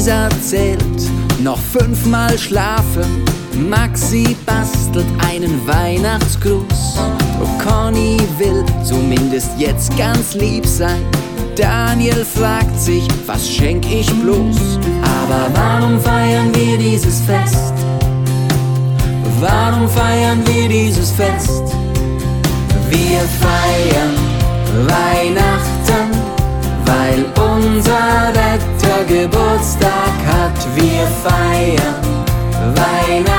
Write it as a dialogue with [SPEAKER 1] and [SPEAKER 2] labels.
[SPEAKER 1] Lisa zählt, noch 5-mal schlafen. Maxi bastelt einen Weihnachtsgruß. Conny will zumindest jetzt ganz lieb sein. Daniel fragt sich, was schenk ich bloß? Aber warum feiern wir dieses Fest? Warum feiern wir dieses Fest? Wir feiern Weihnachten, weil unser Retter Geburtstag hat. Wir feiern Weihnachten,